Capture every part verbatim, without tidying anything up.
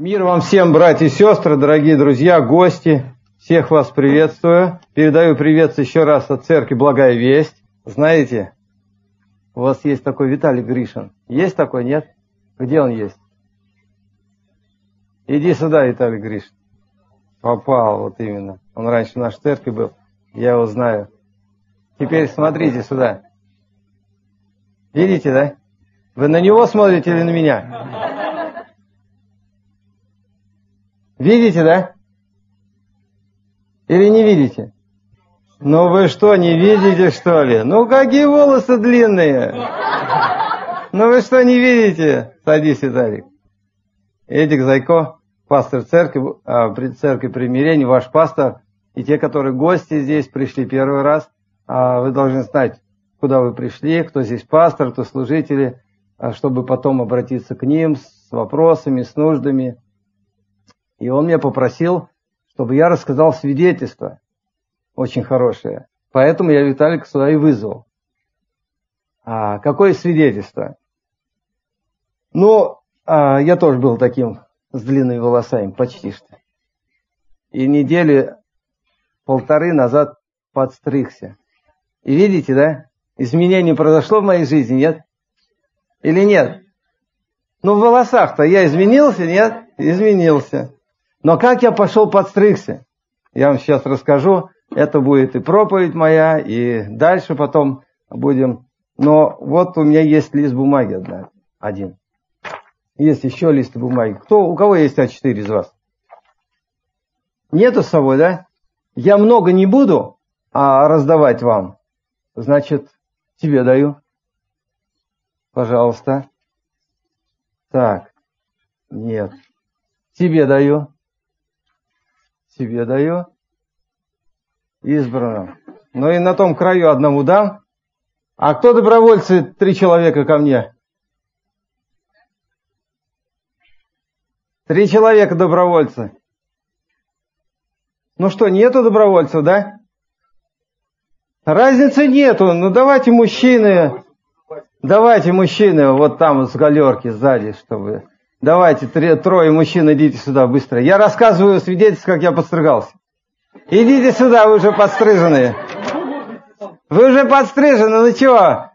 Мир вам всем, братья и сестры, дорогие друзья, гости. Всех вас приветствую. Передаю привет еще раз от церкви «Благая весть». Знаете, у вас есть такой Виталий Гришин. Есть такой, нет? Где он есть? Иди сюда, Виталий Гришин. Попал, вот именно. Он раньше в нашей церкви был. Я его знаю. Теперь смотрите сюда. Видите, да? Вы на него смотрите или на меня? Видите, да? Или не видите? Ну вы что, не видите, что ли? Ну какие волосы длинные? Ну вы что, не видите? Садись, Виталик. Эдик Зайко, пастор церкви, а, церкви Примирения, ваш пастор. И те, которые гости здесь пришли первый раз, а, вы должны знать, куда вы пришли, кто здесь пастор, кто служители, а, чтобы потом обратиться к ним с вопросами, с нуждами. И он меня попросил, чтобы я рассказал свидетельство, очень хорошее. Поэтому я Виталика сюда и вызвал. А какое свидетельство? Ну, а, я тоже был таким с длинными волосами, почти что. И недели полторы назад подстригся. И видите, да? Изменение произошло в моей жизни, нет? Или нет? Ну, в волосах-то я изменился, нет? Изменился. Но как я пошел подстригся, я вам сейчас расскажу. Это будет и проповедь моя, и дальше потом будем. Но вот у меня есть лист бумаги одна, один. Есть еще лист бумаги. Кто, у кого есть а четыре из вас? Нету с собой, да? Я много не буду а раздавать вам. Значит, тебе даю. Пожалуйста. Так. Нет. Тебе даю. Тебе даю. Избрано. Ну и на том краю одному дам. А кто добровольцы? Три человека ко мне. Три человека добровольцы. Ну что, нету добровольцев, да? Разницы нету. Ну давайте мужчины. Давайте мужчины вот там с галерки сзади, чтобы... Давайте, три, трое мужчин, идите сюда быстро. Я рассказываю свидетельство, как я подстригался. Идите сюда, вы уже подстриженные. Вы уже подстрижены, ну чего?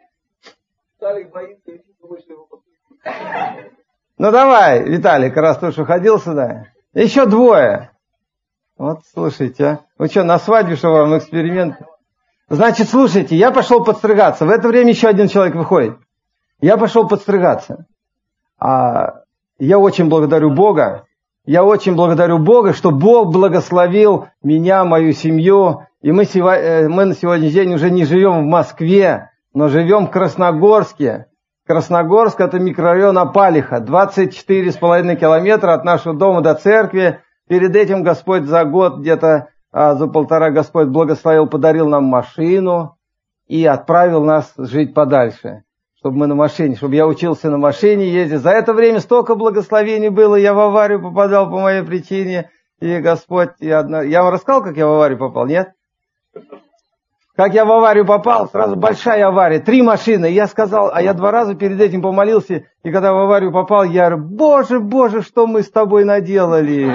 Ну давай, Виталик, раз ты уж уходил сюда. Еще двое. Вот, слушайте, а. Вы что, на свадьбе, что вам эксперимент? Значит, слушайте, я пошел подстригаться. В это время еще один человек выходит. Я пошел подстригаться. А я очень благодарю Бога. Я очень благодарю Бога, что Бог благословил меня, мою семью. И мы, мы на сегодняшний день уже не живем в Москве, но живем в Красногорске. Красногорск — это микрорайон Апалиха. двадцать четыре с половиной километра от нашего дома до церкви. Перед этим Господь за год, где-то а, за полтора, Господь благословил, подарил нам машину и отправил нас жить подальше. Чтобы мы на машине, чтобы я учился на машине ездить. За это время столько благословений было, я в аварию попадал по моей причине. И Господь, и одна... я вам рассказал, как я в аварию попал, нет? Как я в аварию попал, сразу большая авария, три машины. И я сказал, а я два раза перед этим помолился, и когда в аварию попал, я говорю, Боже, Боже, что мы с тобой наделали?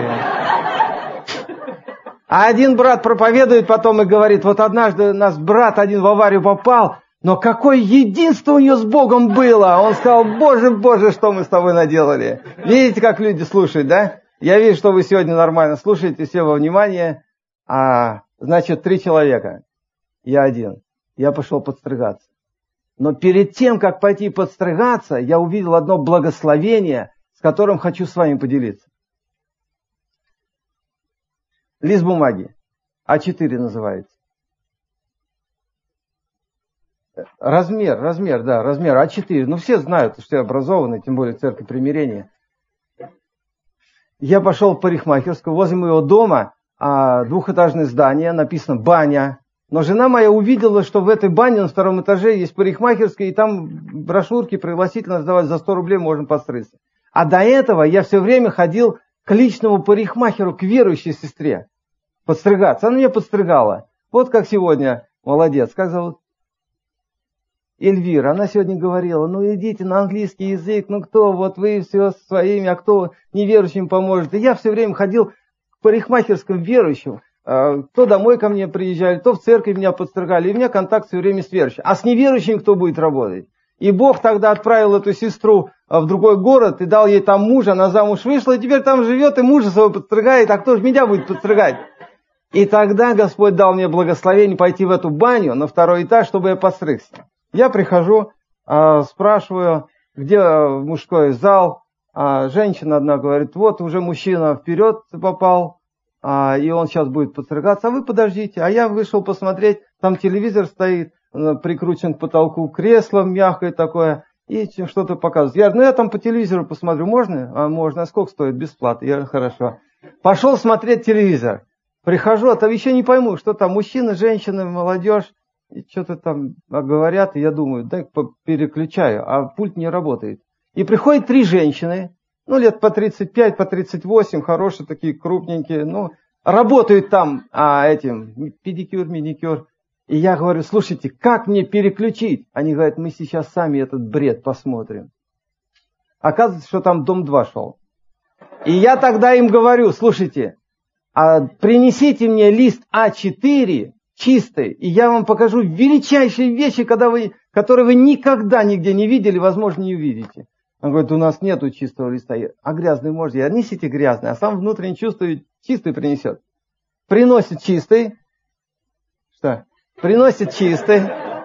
А один брат проповедует потом и говорит, вот однажды у нас брат один в аварию попал, но какое единство у нее с Богом было! Он сказал, Боже, Боже, что мы с тобой наделали! Видите, как люди слушают, да? Я вижу, что вы сегодня нормально слушаете, все во внимание. А, значит, три человека. Я один. Я пошел подстригаться. Но перед тем, как пойти подстригаться, я увидел одно благословение, с которым хочу с вами поделиться. Лист бумаги. а четыре называется. Размер, размер, да, размер а четыре. Ну, все знают, что я образованный, тем более в церкви Примирения. Я пошел в парикмахерскую, возле моего дома а, двухэтажное здание, написано «баня». Но жена моя увидела, что в этой бане на втором этаже есть парикмахерская, и там брошюрки пригласительно сдавать за сто рублей, можно подстричься. А до этого я все время ходил к личному парикмахеру, к верующей сестре, подстригаться. Она меня подстригала. Вот как сегодня. Молодец. Как зовут? Эльвира, она сегодня говорила, ну идите на английский язык, ну кто, вот вы все своими, а кто неверующим поможет. И я все время ходил к парикмахерским верующим, то домой ко мне приезжали, то в церковь меня подстригали, и у меня контакт все время с верующим. А с неверующим кто будет работать? И Бог тогда отправил эту сестру в другой город и дал ей там мужа, она замуж вышла, и теперь там живет, и мужа своего подстригает, а кто же меня будет подстригать? И тогда Господь дал мне благословение пойти в эту баню на второй этаж, чтобы я подстригся. Я прихожу, спрашиваю, где мужской зал, а женщина одна говорит, вот уже мужчина вперед попал, и он сейчас будет подстригаться, а вы подождите. А я вышел посмотреть, там телевизор стоит, прикручен к потолку, кресло мягкое такое, и что-то показывает. Я говорю, ну я там по телевизору посмотрю, можно? А можно, а сколько стоит? Бесплатно. Я говорю, хорошо. Пошел смотреть телевизор. Прихожу, а там еще не пойму, что там мужчины, женщины, молодежь, и что-то там говорят, и я думаю, дай переключаю, а пульт не работает. И приходят три женщины, ну лет по тридцать пять, по тридцать восемь, хорошие такие, крупненькие, ну, работают там а, этим, педикюр, маникюр. И я говорю, слушайте, как мне переключить? Они говорят, мы сейчас сами этот бред посмотрим. Оказывается, что там дом два шел. И я тогда им говорю, слушайте, а принесите мне лист а четыре чистый, и я вам покажу величайшие вещи, когда вы, которые вы никогда нигде не видели, возможно, не увидите. Он говорит, у нас нету чистого листа, а грязный можно. Я несите грязный, а сам внутренне чувствует, чистый принесет. Приносит чистый. Что? Приносит чистый.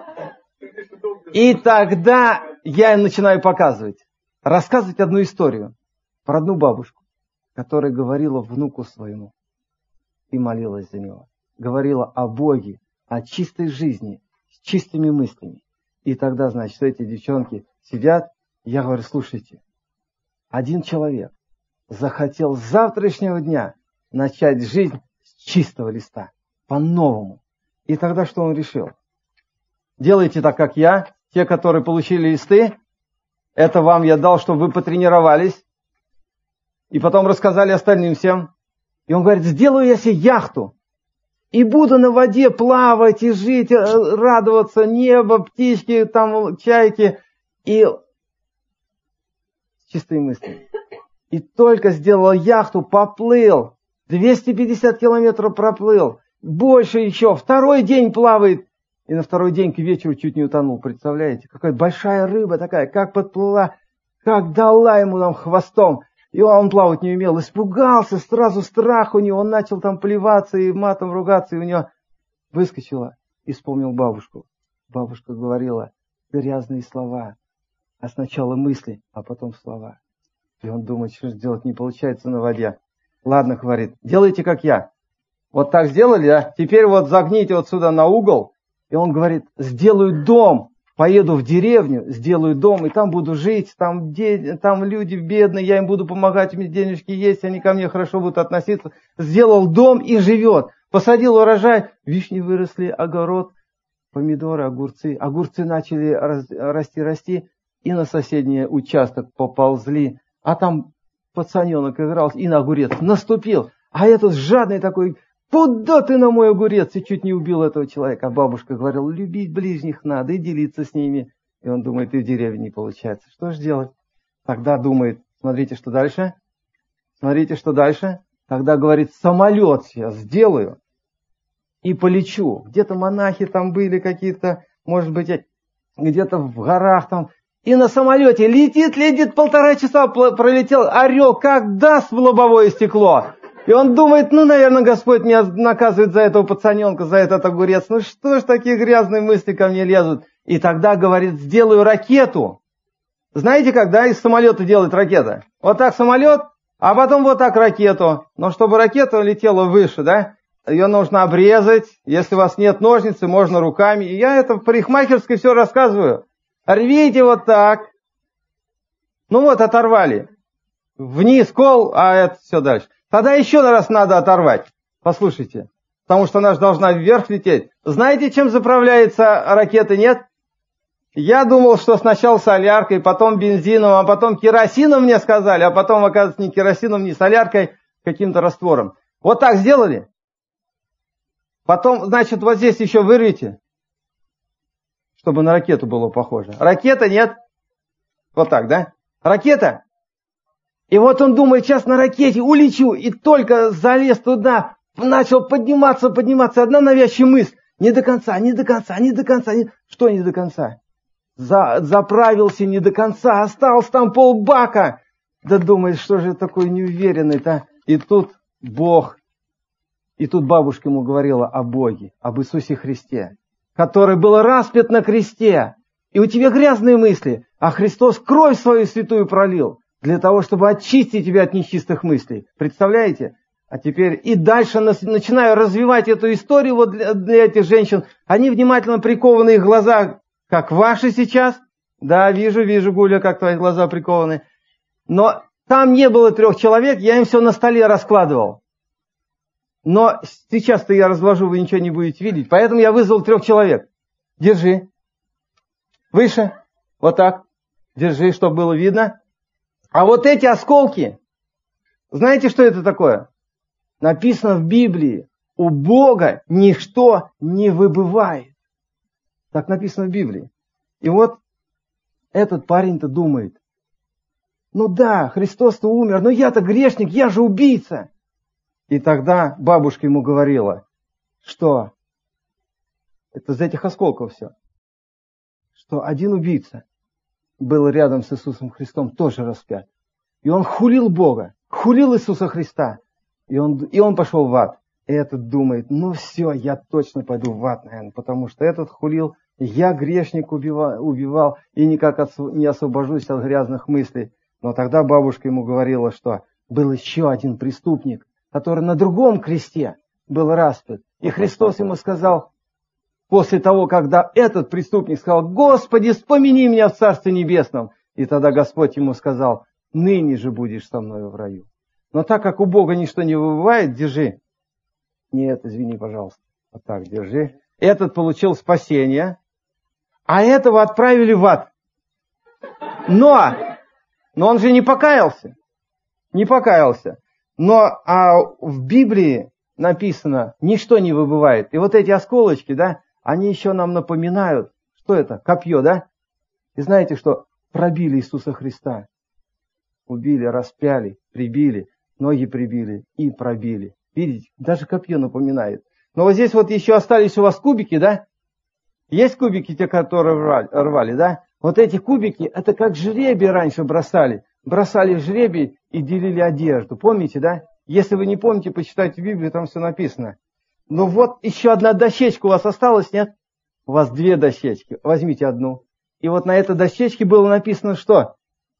И тогда я им начинаю показывать. Рассказывать одну историю про одну бабушку, которая говорила внуку своему и молилась за него. Говорила о Боге, о чистой жизни, с чистыми мыслями. И тогда, значит, эти девчонки сидят, я говорю, слушайте, один человек захотел с завтрашнего дня начать жизнь с чистого листа, по-новому. И тогда что он решил? Делайте так, как я, те, которые получили листы, это вам я дал, чтобы вы потренировались, и потом рассказали остальным всем. И он говорит, сделаю я себе яхту, и буду на воде плавать, и жить, радоваться, небо, птички, там, чайки, и чистые мысли. И только сделал яхту, поплыл, двести пятьдесят километров проплыл, больше еще, второй день плавает, и на второй день к вечеру чуть не утонул, представляете? Какая большая рыба такая, как подплыла, как дала ему там хвостом. И он плавать не умел, испугался, сразу страх у него, он начал там плеваться и матом ругаться, и у него выскочило, и вспомнил бабушку. Бабушка говорила грязные слова, а сначала мысли, а потом слова. И он думает, что сделать не получается на воде. Ладно, говорит, делайте как я. Вот так сделали, да? Теперь вот загните вот сюда на угол. И он говорит, сделаю дом. Поеду в деревню, сделаю дом, и там буду жить, там, де... там люди бедные, я им буду помогать, у меня денежки есть, они ко мне хорошо будут относиться. Сделал дом и живет. Посадил урожай, вишни выросли, огород, помидоры, огурцы. Огурцы начали расти, расти, и на соседний участок поползли. А там пацаненок играл, и на огурец наступил. А этот жадный такой, куда ты на мой огурец? И чуть не убил этого человека. А бабушка говорила, любить ближних надо и делиться с ними. И он думает, и в деревне не получается. Что же делать? Тогда думает, смотрите, что дальше. Смотрите, что дальше. Тогда говорит, самолет я сделаю и полечу. Где-то монахи там были какие-то, может быть, где-то в горах там. И на самолете летит, летит, полтора часа пролетел. Орел как даст в лобовое стекло. И он думает, ну, наверное, Господь меня наказывает за этого пацаненка, за этот огурец. Ну что ж такие грязные мысли ко мне лезут? И тогда говорит, сделаю ракету. Знаете, когда из самолета делают ракета? Вот так самолет, а потом вот так ракету. Но чтобы ракета летела выше, да, ее нужно обрезать. Если у вас нет ножницы, можно руками. И я это в парикмахерской все рассказываю. Рвите вот так. Ну вот, оторвали. Вниз кол, а это все дальше. Тогда еще раз надо оторвать. Послушайте. Потому что она же должна вверх лететь. Знаете, чем заправляется ракета, нет? Я думал, что сначала соляркой, потом бензином, а потом керосином мне сказали, а потом, оказывается, не керосином, не соляркой, каким-то раствором. Вот так сделали. Потом, значит, вот здесь еще вырвите. чтобы на ракету было похоже. Ракета нет. Вот так, да? Ракета. И вот он думает, сейчас на ракете улечу. И только залез туда, начал подниматься, подниматься. Одна навязчивая мысль. Не до конца, не до конца, не до конца. Не... Что не до конца? За... Заправился не до конца. Остался там полбака. Да думает, что же такой неуверенный-то. И тут Бог. И тут бабушка ему говорила о Боге, об Иисусе Христе, который был распят на кресте. И у тебя грязные мысли, а Христос кровь свою святую пролил для того, чтобы очистить тебя от нечистых мыслей. Представляете? А теперь и дальше начинаю развивать эту историю вот для, для этих женщин. Они внимательно прикованы, их глаза, как ваши сейчас. Да, вижу, вижу, Гуля, как твои глаза прикованы. Но там не было трех человек, я им все на столе раскладывал. Но сейчас-то я разложу, вы ничего не будете видеть. Поэтому я вызвал трех человек. Держи. Выше. Вот так. Держи, чтобы было видно. А вот эти осколки, знаете, что это такое? Написано в Библии. У Бога ничто не выбывает. Так написано в Библии. И вот этот парень-то думает. Ну да, Христос-то умер, но я-то грешник, я же убийца. И тогда бабушка ему говорила, что это из этих осколков все, что один убийца был рядом с Иисусом Христом, тоже распят. И он хулил Бога, хулил Иисуса Христа. И он, и он пошел в ад. И этот думает, ну все, я точно пойду в ад, наверное, потому что этот хулил, я грешник убивал, убивал и никак не освобожусь от грязных мыслей. Но тогда бабушка ему говорила, что был еще один преступник, который на другом кресте был распят. И Христос ему сказал, после того, когда этот преступник сказал, Господи, вспомини меня в Царстве Небесном. И тогда Господь ему сказал, ныне же будешь со мною в раю. Но так как у Бога ничто не выбывает, держи. Нет, извини, пожалуйста. Вот так, держи. Этот получил спасение, а этого отправили в ад. Но, но он же не покаялся. Не покаялся. Но а в Библии написано, ничто не выбывает. И вот эти осколочки, да, они еще нам напоминают, что это? Копье, да? И знаете, что пробили Иисуса Христа. Убили, распяли, прибили, ноги прибили и пробили. Видите, даже копье напоминает. Но вот здесь вот еще остались у вас кубики, да? Есть кубики, те, которые рвали, рвали, да? Вот эти кубики, это как жребий раньше бросали. Бросали жребий и делили одежду. Помните, да? Если вы не помните, почитайте Библию, там все написано. Но вот еще одна дощечка у вас осталась, нет? У вас две дощечки. Возьмите одну. И вот на этой дощечке было написано что?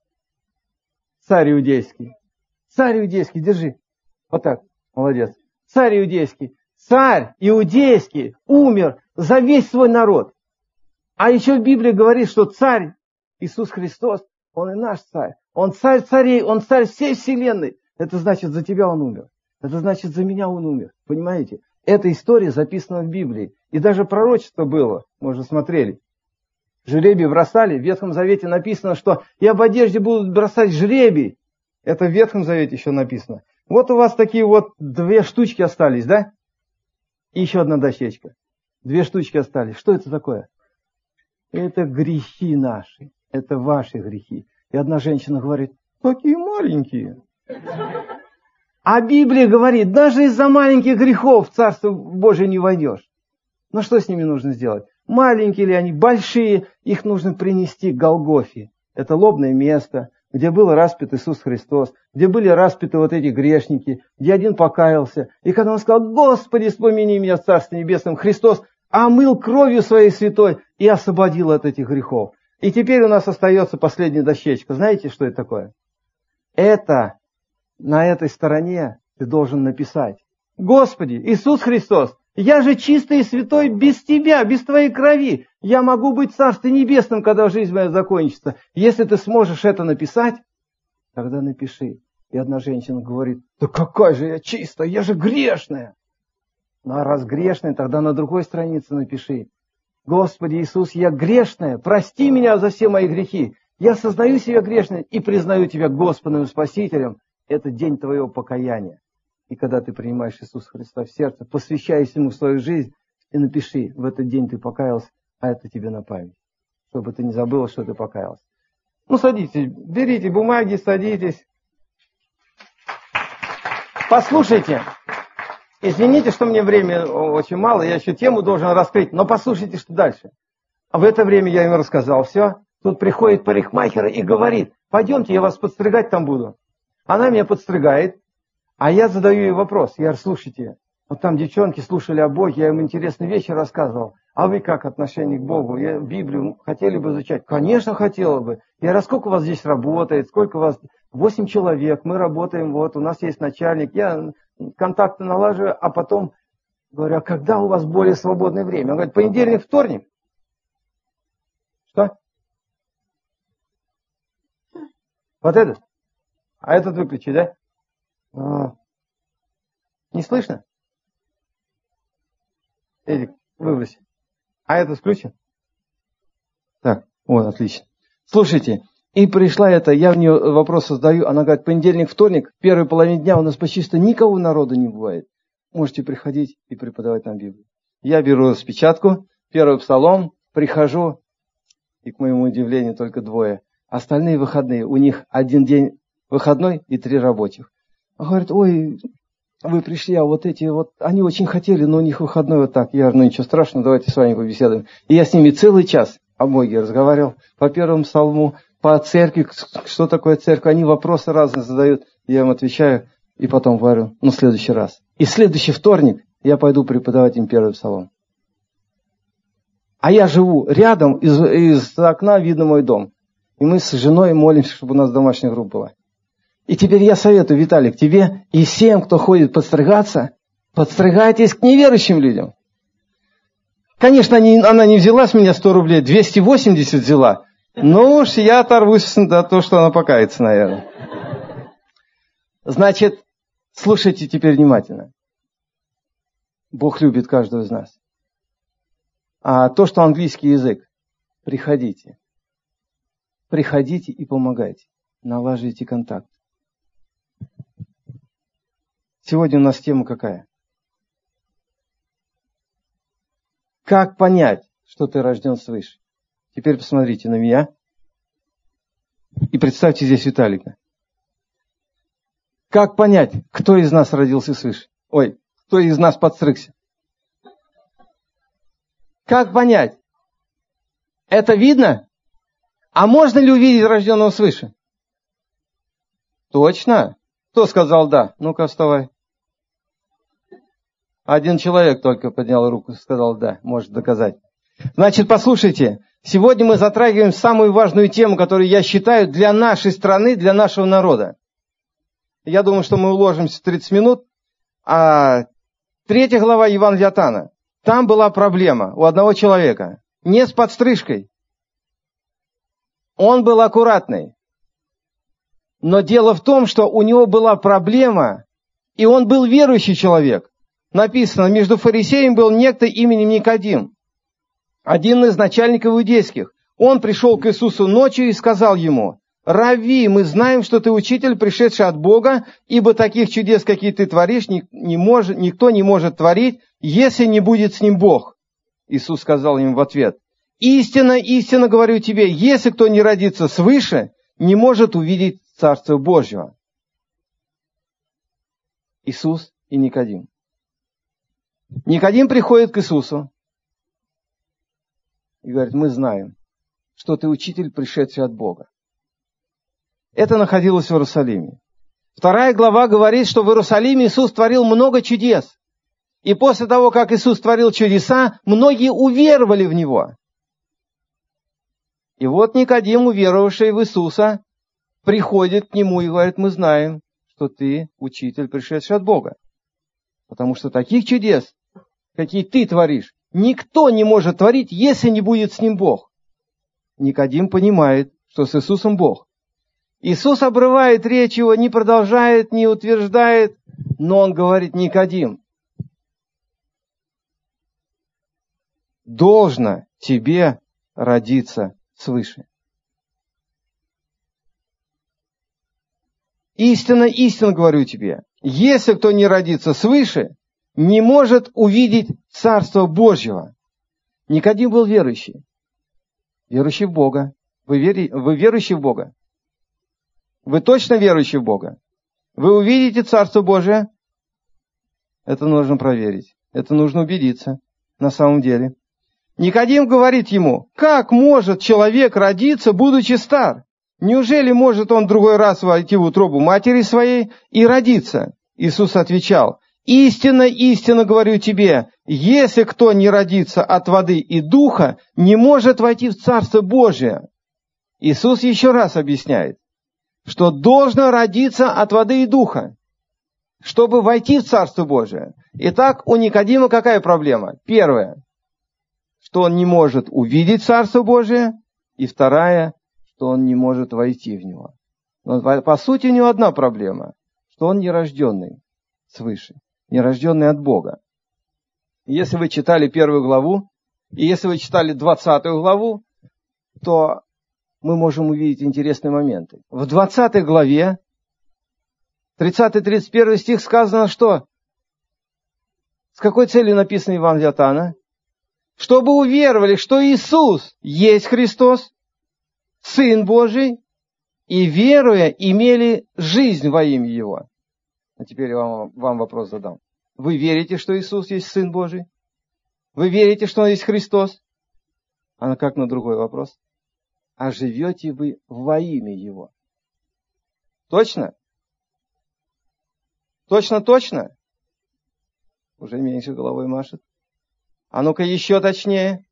Царь иудейский. Царь иудейский, держи. Вот так. Молодец. Царь иудейский. Царь иудейский умер за весь свой народ. А еще в Библии говорит, что царь Иисус Христос, он и наш царь. Он царь царей, он царь всей вселенной. Это значит, за тебя он умер. Это значит, за меня он умер. Понимаете? Эта история записана в Библии. И даже пророчество было. Мы уже смотрели. Жребий бросали. В Ветхом Завете написано, что и об одежде будут бросать жребий. Это в Ветхом Завете еще написано. Вот у вас такие вот две штучки остались, да? И еще одна дощечка. Две штучки остались. Что это такое? Это грехи наши. Это ваши грехи. И одна женщина говорит, такие маленькие. А Библия говорит, даже из-за маленьких грехов в Царство Божие не войдешь. Но что с ними нужно сделать? Маленькие ли они, большие, их нужно принести к Голгофе. Это лобное место, где был распят Иисус Христос, где были распяты вот эти грешники, где один покаялся. И когда он сказал, Господи, вспомини меня в Царстве Небесном, Христос омыл кровью своей святой и освободил от этих грехов. И теперь у нас остается последняя дощечка. Знаете, что это такое? Это на этой стороне ты должен написать. Господи, Иисус Христос, я же чистый и святой без Тебя, без Твоей крови. Я могу быть в Царстве Небесном, когда жизнь моя закончится. Если ты сможешь это написать, тогда напиши. И одна женщина говорит, да какая же я чистая, я же грешная. Ну а раз грешная, тогда на другой странице напиши. Господи Иисус, я грешная, прости меня за все мои грехи. Я сознаю себя грешной и признаю Тебя Господом и Спасителем. Это день твоего покаяния. И когда ты принимаешь Иисуса Христа в сердце, посвящаешь Ему свою жизнь и напиши, в этот день ты покаялся, А это тебе на память, чтобы ты не забыла, что ты покаялся. Ну, садитесь, берите бумаги, садитесь. Послушайте. Извините, что мне времени очень мало, я еще тему должен раскрыть, но послушайте, что дальше. А в это время я ему рассказал все. Тут приходит парикмахер и говорит: пойдемте, я вас подстригать там буду. Она меня подстригает, а я задаю ей вопрос. Я говорю: слушайте, вот там девчонки слушали о Боге, я им интересные вещи рассказывал. А вы как отношение к Богу? Я Библию хотели бы изучать? Конечно, хотела бы. Я говорю: сколько у вас здесь работает? Сколько у вас? Восемь человек, мы работаем, вот, у нас есть начальник. Я контакты налаживаю, а потом говорю: а когда у вас более свободное время? Он говорит: понедельник, вторник. Что? Вот этот? А этот выключи, да? А, не слышно? Эдик, выброси. А этот включен? Так, вот, отлично. Слушайте, и пришла эта, я в нее вопрос задаю, она говорит: понедельник, вторник, в первой половине дня у нас почти что никого народу не бывает. Можете приходить и преподавать нам Библию. Я беру распечатку, первый псалом, прихожу, и, к моему удивлению, только двое. Остальные выходные, у них один день выходной и три рабочих. Он говорит: ой, вы пришли, а вот эти вот, они очень хотели, но у них выходной вот так. Я говорю: ну ничего страшного, давайте с вами побеседуем. И я с ними целый час о Боге разговаривал, по первому псалму, по церкви, что такое церковь. Они вопросы разные задают, я им отвечаю, и потом говорю: ну в следующий раз. И следующий вторник я пойду преподавать им первый псалом. А я живу рядом, из, из окна видно мой дом. И мы с женой молимся, чтобы у нас домашняя группа была. И теперь я советую, Виталик, тебе и всем, кто ходит подстригаться, подстригайтесь к неверующим людям. Конечно, они, она не взяла с меня сто рублей, двести восемьдесят взяла. Ну уж я оторвусь до того, что она покается, наверное. Значит, слушайте теперь внимательно. Бог любит каждого из нас. А то, что английский язык, приходите. Приходите и помогайте. Налаживайте контакт. Сегодня у нас тема какая? Как понять, что ты рожден свыше? Теперь посмотрите на меня. И представьте здесь Виталика. Как понять, кто из нас родился свыше? Ой, кто из нас подстригся? Как понять? Это видно? А можно ли увидеть рожденного свыше? Точно? Кто сказал да? Ну-ка, вставай. Один человек только поднял руку и сказал да, может доказать. Значит, послушайте, сегодня мы затрагиваем самую важную тему, которую я считаю для нашей страны, для нашего народа. Я думаю, что мы уложимся в тридцать минут. А третья глава Евангелия от Иоанна. Там была проблема у одного человека. Не с подстрижкой. Он был аккуратный. Но дело в том, что у него была проблема, и он был верующий человек. Написано, между фарисеями был некто именем Никодим, один из начальников иудейских. Он пришел к Иисусу ночью и сказал ему: «Равви, мы знаем, что ты учитель, пришедший от Бога, ибо таких чудес, какие ты творишь, ни, не может, никто не может творить, если не будет с ним Бог». Иисус сказал им в ответ: «Истинно, истинно говорю тебе, если кто не родится свыше, не может увидеть Царство Божьего». Иисус и Никодим. Никодим приходит к Иисусу и говорит: мы знаем, что ты учитель, пришедший от Бога. Это находилось в Иерусалиме. Вторая глава говорит, что в Иерусалиме Иисус творил много чудес. И после того, как Иисус творил чудеса, многие уверовали в Него. И вот Никодим, уверовавший в Иисуса, приходит к Нему и говорит: мы знаем, что ты учитель, пришедший от Бога. Потому что таких чудес, какие ты творишь, никто не может творить, если не будет с ним Бог. Никодим понимает, что с Иисусом Бог. Иисус обрывает речь его, не продолжает, не утверждает, но он говорит: Никодим, должно тебе родиться свыше. Истинно, истинно говорю тебе, если кто не родится свыше, не может увидеть Царство Божьего. Никодим был верующий. Верующий в Бога. Вы, вери... Вы верующий в Бога? Вы точно верующий в Бога? Вы увидите Царство Божие? Это нужно проверить. Это нужно убедиться на самом деле. Никодим говорит ему: как может человек родиться, будучи стар? Неужели может он в другой раз войти в утробу матери своей и родиться? Иисус отвечал: истинно, истинно говорю тебе, если кто не родится от воды и духа, не может войти в Царство Божие. Иисус еще раз объясняет, что должно родиться от воды и духа, чтобы войти в Царство Божие. Итак, у Никодима какая проблема? Первая, что он не может увидеть Царство Божие, и вторая, что он не может войти в него. Но, по сути, у него одна проблема, что он нерожденный свыше, нерожденный от Бога. Если вы читали первую главу, и если вы читали двадцатую главу, то мы можем увидеть интересные моменты. В двадцатой главе, тридцатый-тридцать первый стих сказано, что? С какой целью написано Евангелие от Иоанна? Чтобы уверовали, что Иисус есть Христос, Сын Божий, и, веруя, имели жизнь во имя Его. А теперь я вам, вам вопрос задам. Вы верите, что Иисус есть Сын Божий? Вы верите, что Он есть Христос? А как на другой вопрос? А живете вы во имя Его? Точно? Точно-точно? Уже меньше головой машет. А ну-ка еще точнее.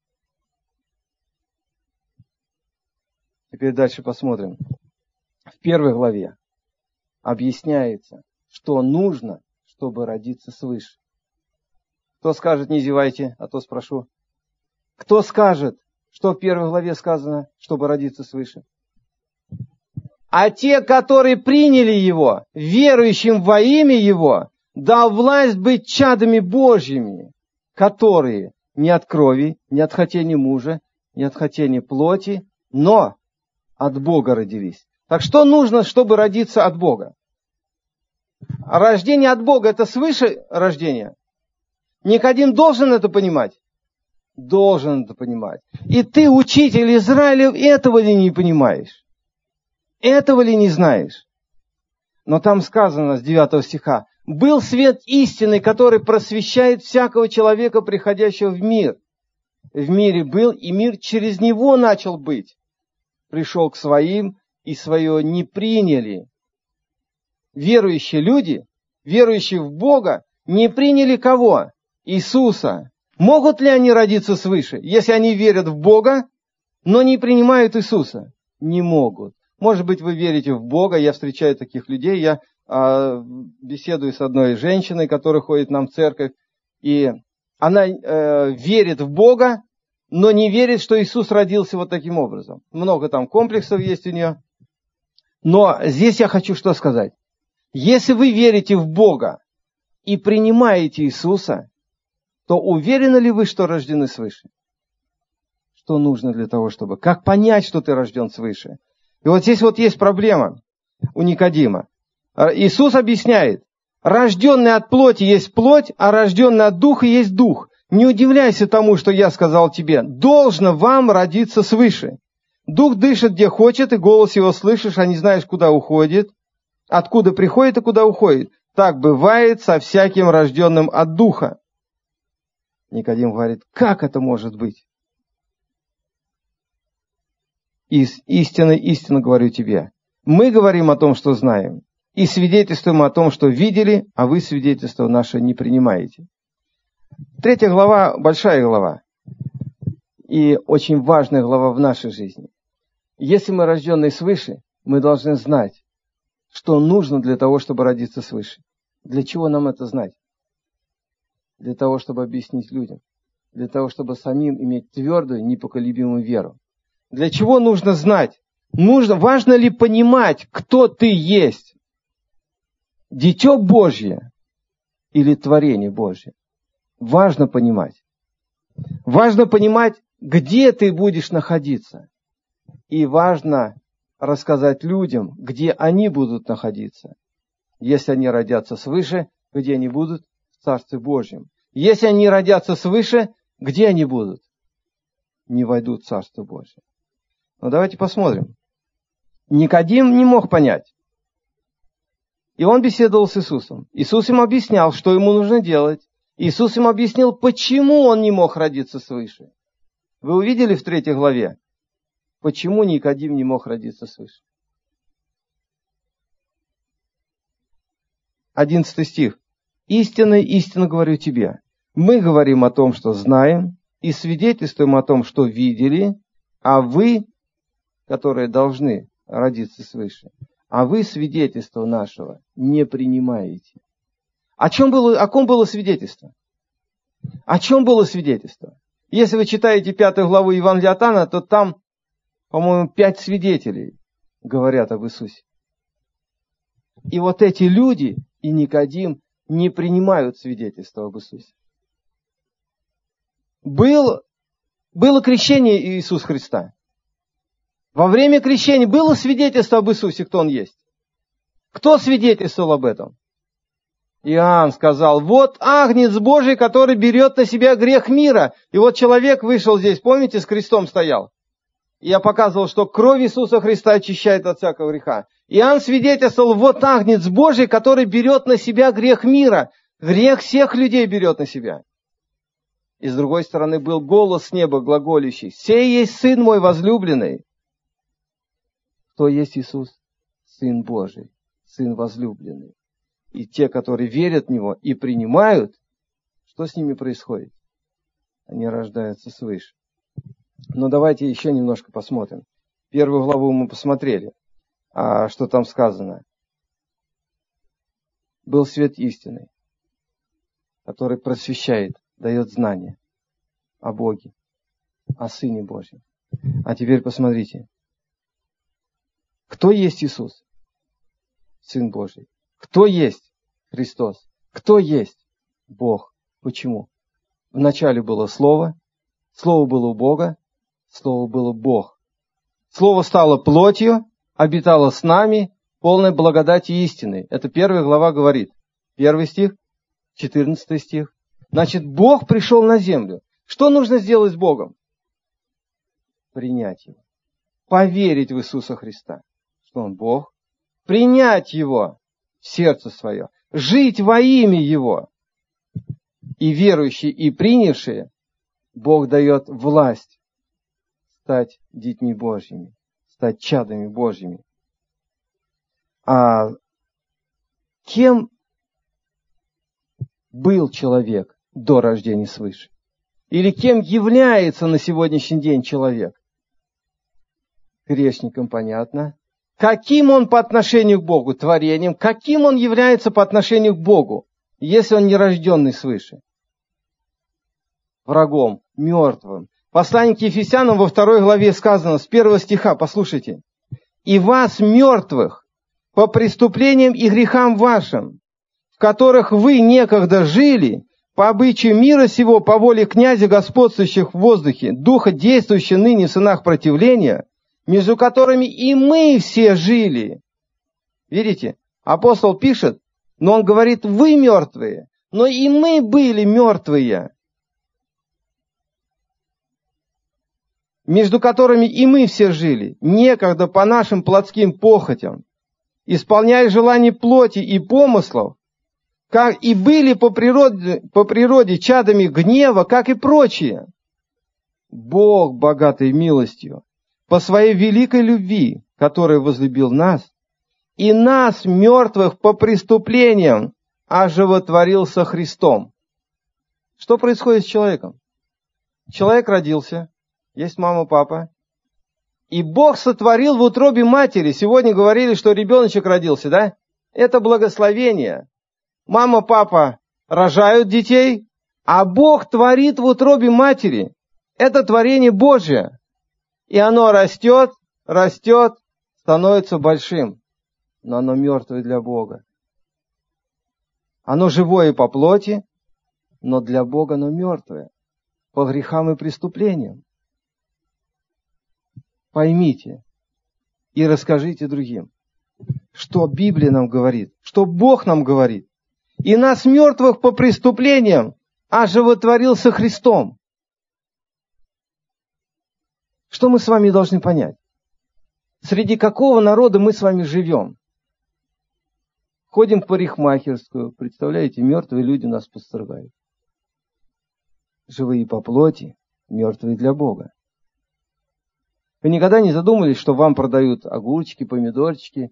Теперь дальше посмотрим. В первой главе объясняется, что нужно, чтобы родиться свыше. Кто скажет, не зевайте, а то спрошу. Кто скажет, что в первой главе сказано, чтобы родиться свыше? А те, которые приняли Его, верующим во имя Его, дал власть быть чадами Божьими, которые не от крови, не от хотения мужа, не от хотения плоти, но от Бога родились. Так что нужно, чтобы родиться от Бога? Рождение от Бога – это свыше рождения. Никодим должен это понимать? Должен это понимать. И ты, учитель Израиля, этого ли не понимаешь? Этого ли не знаешь? Но там сказано с девятого стиха: «Был свет истины, который просвещает всякого человека, приходящего в мир. В мире был, и мир через него начал быть. Пришел к своим, и свое не приняли». Верующие люди, верующие в Бога, не приняли кого? Иисуса. Могут ли они родиться свыше, если они верят в Бога, но не принимают Иисуса? Не могут. Может быть, вы верите в Бога, я встречаю таких людей, я э, беседую с одной женщиной, которая ходит нам в церковь, и она э, верит в Бога, но не верит, что Иисус родился вот таким образом. Много там комплексов есть у нее. Но здесь я хочу что сказать. Если вы верите в Бога и принимаете Иисуса, то уверены ли вы, что рождены свыше? Что нужно для того, чтобы... Как понять, что ты рожден свыше? И вот здесь вот есть проблема у Никодима. Иисус объясняет: рожденный от плоти есть плоть, а рожденный от духа есть дух. Не удивляйся тому, что я сказал тебе. Должно вам родиться свыше. Дух дышит, где хочет, и голос его слышишь, а не знаешь, куда уходит, откуда приходит и куда уходит. Так бывает со всяким рожденным от духа. Никодим говорит: как это может быть? Из истины, истинно говорю тебе. Мы говорим о том, что знаем, и свидетельствуем о том, что видели, а вы свидетельство наше не принимаете. Третья глава, большая глава, и очень важная глава в нашей жизни. Если мы рожденные свыше, мы должны знать, что нужно для того, чтобы родиться свыше. Для чего нам это знать? Для того, чтобы объяснить людям. Для того, чтобы самим иметь твердую, непоколебимую веру. Для чего нужно знать? Нужно, важно ли понимать, кто ты есть? Дитё Божье или творение Божье? Важно понимать. Важно понимать, где ты будешь находиться. И важно рассказать людям, где они будут находиться. Если они родятся свыше, где они будут? В Царстве Божьем. Если они родятся свыше, где они будут? не войдут в Царство Божие. Но давайте посмотрим. Никодим не мог понять. И он беседовал с Иисусом. Иисус ему объяснял, что ему нужно делать. Иисус ему объяснил, почему он не мог родиться свыше. Вы увидели в третьей главе, почему Никодим не мог родиться свыше? Одиннадцатый стих. «Истинно, истинно говорю тебе, мы говорим о том, что знаем, и свидетельствуем о том, что видели, а вы, которые должны родиться свыше, а вы свидетельства нашего не принимаете». О чем было, о ком было свидетельство? О чем было свидетельство? Если вы читаете пятую главу Евангелия от Иоанна, то там, по-моему, пять свидетелей говорят об Иисусе. И вот эти люди и Никодим не принимают свидетельства об Иисусе. Был, было крещение Иисуса Христа. Во время крещения было свидетельство об Иисусе, кто Он есть. Кто свидетельствовал об этом? Иоанн сказал, вот Агнец Божий, который берет на себя грех мира. И вот человек вышел здесь, помните, с крестом стоял. И я показывал, что кровь Иисуса Христа очищает от всякого греха. Иоанн свидетельствовал, вот Агнец Божий, который берет на себя грех мира. Грех всех людей берет на себя. И с другой стороны был голос с неба глаголющий, «Сей есть Сын мой возлюбленный». Кто есть Иисус? Сын Божий, Сын возлюбленный. И те, которые верят в Него и принимают, что с ними происходит? Они рождаются свыше. Но давайте еще немножко посмотрим. Первую главу мы посмотрели, а что там сказано. Был свет истины, который просвещает, дает знания о Боге, о Сыне Божьем. А теперь посмотрите. Кто есть Иисус? Сын Божий. Кто есть Христос? Кто есть Бог? Почему? Вначале было Слово, Слово было у Бога, Слово было Бог. Слово стало плотью, обитало с нами, полной благодати и истины. Это первая глава говорит. Первый стих, четырнадцатый стих. Значит, Бог пришел на землю. Что нужно сделать с Богом? Принять Его. Поверить в Иисуса Христа, что Он Бог. Принять Его в сердце свое. Жить во имя Его. И верующие, и принявшие, Бог дает власть стать детьми Божьими, стать чадами Божьими. А кем был человек до рождения свыше? Или кем является на сегодняшний день человек? Грешником, понятно. Каким он по отношению к Богу? Творением. Каким он является по отношению к Богу, если он не рожденный свыше? Врагом, мертвым. Послание к Ефесянам во второй главе сказано, с первого стиха, послушайте. «И вас, мертвых, по преступлениям и грехам вашим, в которых вы некогда жили, по обычаю мира сего, по воле князя, господствующих в воздухе, духа, действующего ныне в сынах противления, между которыми и мы все жили». Видите, апостол пишет, но он говорит, вы мертвые, но и мы были мертвые, между которыми и мы все жили, некогда по нашим плотским похотям, исполняя желания плоти и помыслов, как и были по природе, по природе чадами гнева, как и прочие. Бог, богатый милостью, по своей великой любви, который возлюбил нас, и нас, мертвых по преступлениям, оживотворил со Христом. Что происходит с человеком? Человек родился, есть мама, папа, и Бог сотворил в утробе матери. Сегодня говорили, что ребеночек родился, да? Это благословение. Мама, папа рожают детей, а Бог творит в утробе матери. Это творение Божие. И оно растет, растет, становится большим. Но оно мертвое для Бога. Оно живое по плоти, но для Бога оно мертвое. По грехам и преступлениям. Поймите и расскажите другим, что Библия нам говорит, что Бог нам говорит. И нас, мертвых по преступлениям, оживотворил со Христом. Что мы с вами должны понять? Среди какого народа мы с вами живем? Ходим в парикмахерскую, представляете, мертвые люди нас подстригают. Живые по плоти, мертвые для Бога. Вы никогда не задумывались, что вам продают огурчики, помидорчики?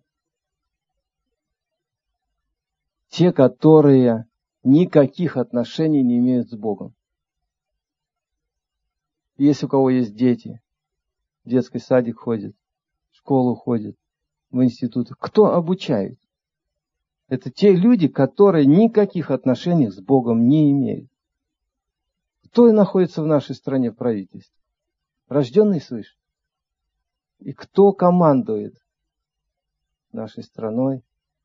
Те, которые никаких отношений не имеют с Богом. Если у кого есть дети, в детский садик ходят, в школу ходят, в институты, кто обучает? Это те люди, которые никаких отношений с Богом не имеют. Кто находится в нашей стране в правительстве? Рожденный свыше. И кто командует нашей страной,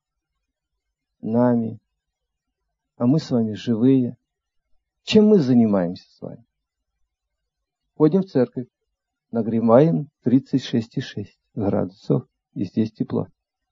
нами? А мы с вами живые. Чем мы занимаемся с вами? Ходим в церковь, нагреваем тридцать шесть и шесть градусов, и здесь тепло.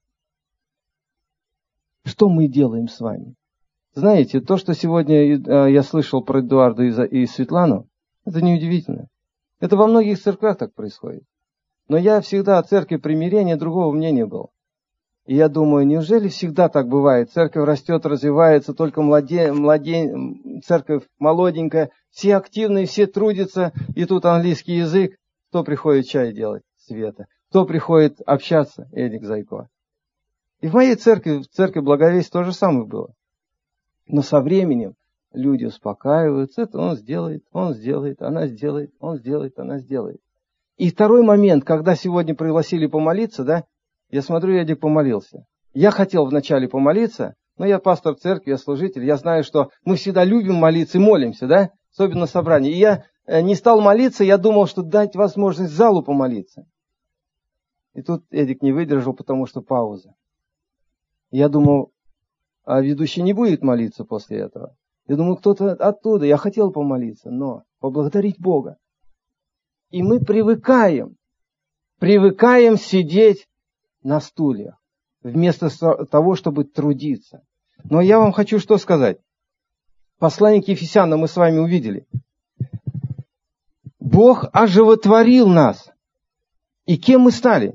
Что мы делаем с вами? Знаете, то, что сегодня я слышал про Эдуарда и Светлану, это неудивительно. Это во многих церквях так происходит. Но я всегда о церкви примирения другого мнения был. И я думаю, неужели всегда так бывает? Церковь растет, развивается, только младе, младе, церковь молоденькая, все активные, все трудятся, и тут английский язык. Кто приходит чай делать? Света. Кто приходит общаться? Эдик Зайко. И в моей церкви, в церкви Благовесть то же самое было. Но со временем люди успокаиваются. Это он сделает, он сделает, она сделает, он сделает, она сделает. И второй момент, когда сегодня пригласили помолиться, да, я смотрю, Эдик помолился. Я хотел вначале помолиться, но я пастор церкви, я служитель, я знаю, что мы всегда любим молиться и молимся, да, особенно на собрании. И я не стал молиться, я думал, что дать возможность залу помолиться. И тут Эдик не выдержал, потому что пауза. Я думал, а ведущий не будет молиться после этого. Я думал, кто-то оттуда. Я хотел помолиться, но поблагодарить Бога. И мы привыкаем, привыкаем сидеть на стульях, вместо того, чтобы трудиться. Но я вам хочу что сказать. Послание к Ефесянам мы с вами увидели. Бог оживотворил нас. И кем мы стали?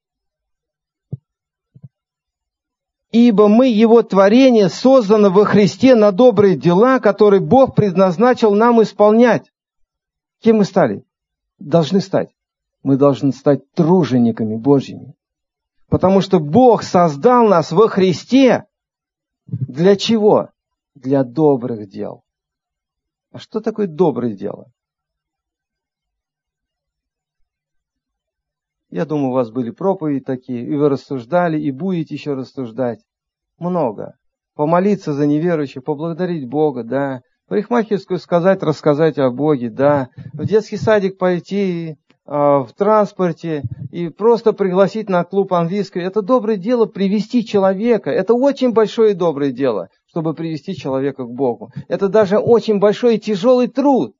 Ибо мы Его творение, создано во Христе на добрые дела, которые Бог предназначил нам исполнять. Кем мы стали? Должны стать. Мы должны стать тружениками Божьими. Потому что Бог создал нас во Христе. Для чего? Для добрых дел. А что такое доброе дело? Я думаю, у вас были проповеди такие, и вы рассуждали, и будете еще рассуждать. Много. Помолиться за неверующих, поблагодарить Бога, да. В парикмахерскую сказать, рассказать о Боге, да. В детский садик пойти, в транспорте и просто пригласить на клуб английский. Это доброе дело привести человека. Это очень большое и доброе дело, чтобы привести человека к Богу. Это даже очень большой и тяжелый труд.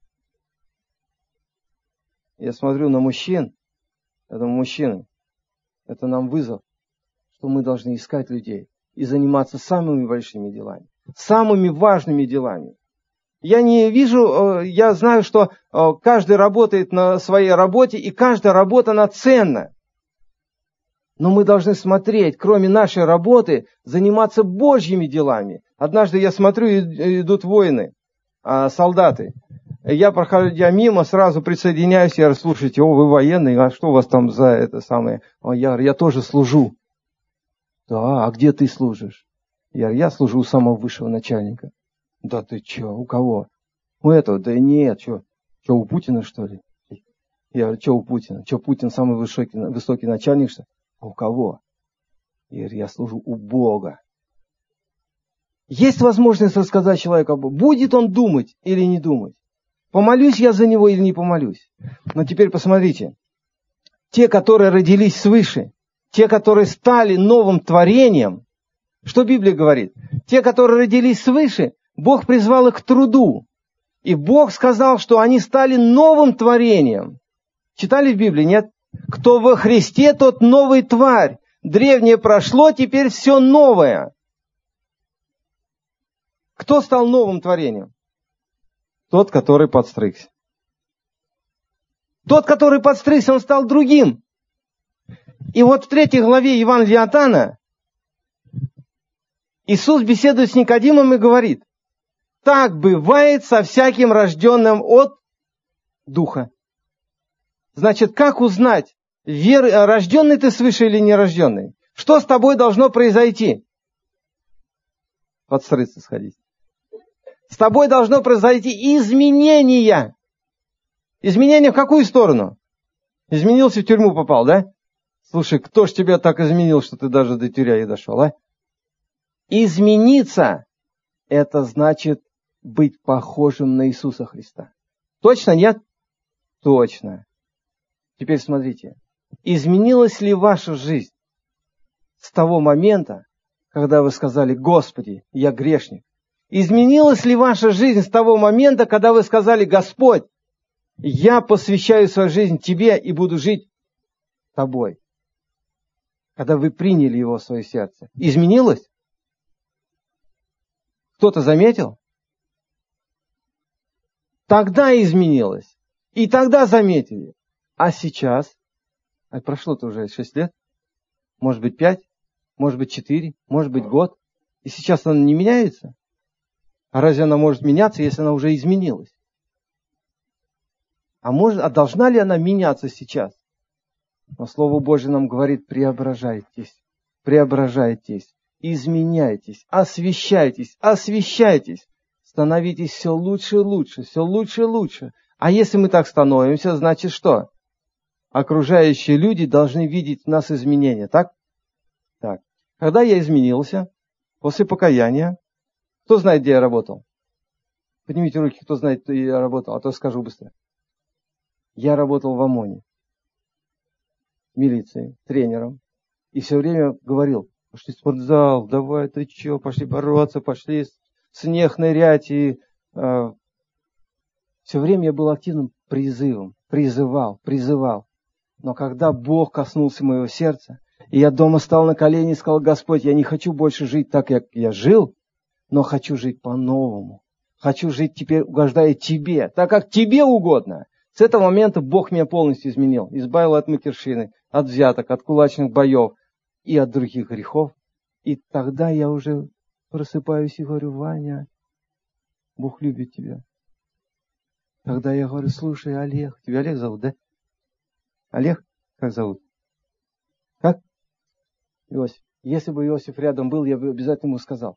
Я смотрю на мужчин. Я думаю, мужчины, это нам вызов, что мы должны искать людей и заниматься самыми большими делами, самыми важными делами. Я не вижу, я знаю, что каждый работает на своей работе, и каждая работа, она ценна. Но мы должны смотреть, кроме нашей работы, заниматься Божьими делами. Однажды я смотрю, идут воины, солдаты. Я, проходя мимо, сразу присоединяюсь, я говорю, слушайте, о, вы военные, а что у вас там за это самое? О, я говорю, я тоже служу. Да, а где ты служишь? Я говорю, я служу у самого высшего начальника. Да ты че, у кого? У этого? Да нет, что, что у Путина, что ли? Я говорю, что у Путина? Что, Путин самый высокий, высокий начальник, что? А у кого? Я говорю, я служу у Бога. Есть возможность рассказать человеку об Боге. Будет он думать или не думать? Помолюсь я за него или не помолюсь? Но теперь посмотрите. Те, которые родились свыше, те, которые стали новым творением, что Библия говорит? Те, которые родились свыше, Бог призвал их к труду. И Бог сказал, что они стали новым творением. Читали в Библии? Нет? Кто во Христе, тот новый тварь. Древнее прошло, теперь все новое. Кто стал новым творением? Тот, который подстригся. Тот, который подстригся, он стал другим. И вот в третьей главе Евангелия от Иоанна Иисус беседует с Никодимом и говорит: так бывает со всяким рожденным от Духа. Значит, как узнать, вер... рожденный ты свыше или нерожденный? Что с тобой должно произойти? Подстрыться сходить. С тобой должно произойти изменение. Изменение в какую сторону? Изменился, в тюрьму попал, да? Слушай, кто ж тебя так изменил, что ты даже до тюряги дошел, а? Измениться – это значит быть похожим на Иисуса Христа. Точно, нет? Точно. Теперь смотрите. Изменилась ли ваша жизнь с того момента, когда вы сказали: Господи, я грешник? Изменилась ли ваша жизнь с того момента, когда вы сказали: Господь, я посвящаю свою жизнь Тебе и буду жить Тобой? Когда вы приняли Его в свое сердце. Изменилось? Кто-то заметил? Тогда изменилось. И тогда заметили. А сейчас? А прошло-то уже шесть лет. Может быть пять. Может быть четыре. Может быть год. И сейчас она не меняется? А разве она может меняться, если она уже изменилась? А, может, а должна ли она меняться сейчас? Но Слово Божье нам говорит: преображайтесь, преображайтесь, изменяйтесь, освящайтесь, освящайтесь, становитесь все лучше и лучше, все лучше и лучше. А если мы так становимся, значит что? Окружающие люди должны видеть в нас изменения, так? Так. Когда я изменился, после покаяния, кто знает, где я работал? Поднимите руки, кто знает, где я работал, а то скажу быстро. Я работал в ОМОНе, в милиции, тренером. И все время говорил: пошли в спортзал, давай, ты че, пошли бороться, пошли снег нырять. И э, все время я был активным призывом, призывал, призывал. Но когда Бог коснулся моего сердца, и я дома стал на колени и сказал: Господь, я не хочу больше жить так, как я жил, но хочу жить по-новому. Хочу жить теперь, угождая Тебе, так как Тебе угодно. С этого момента Бог меня полностью изменил. Избавил от матерщины, от взяток, от кулачных боев и от других грехов. И тогда я уже просыпаюсь и говорю: Ваня, Бог любит тебя. Тогда я говорю: слушай, Олег, тебя Олег зовут, да? Олег? Как зовут? Как? Иосиф. Если бы Иосиф рядом был, я бы обязательно ему сказал.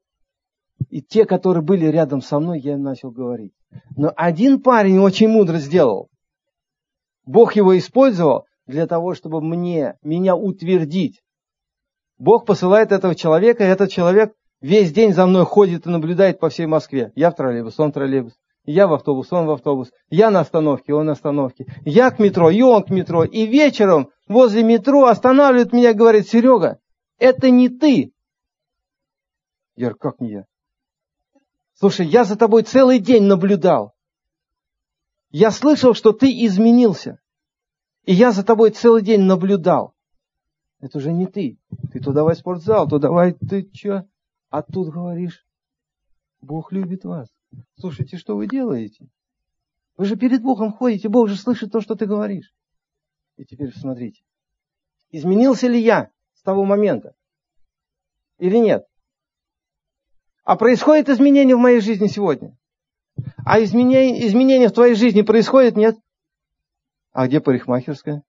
И те, которые были рядом со мной, я им начал говорить. Но один парень очень мудро сделал. Бог его использовал для того, чтобы мне, меня утвердить. Бог посылает этого человека, и этот человек весь день за мной ходит и наблюдает по всей Москве. Я в троллейбус, он в троллейбус. Я в автобус, он в автобус. Я на остановке, он на остановке. Я к метро, и он к метро. И вечером возле метро останавливает меня и говорит: Серега, это не ты. Я говорю: как не я? Слушай, я за тобой целый день наблюдал. Я слышал, что ты изменился. И я за тобой целый день наблюдал. Это уже не ты. Ты то давай в спортзал, то давай ты что? А тут говоришь: Бог любит вас. Слушайте, что вы делаете? Вы же перед Богом ходите, Бог же слышит то, что ты говоришь. И теперь смотрите. Изменился ли я с того момента? Или нет? А происходит изменение в моей жизни сегодня? А изменение, изменение в твоей жизни происходит? Нет? А где парикмахерская?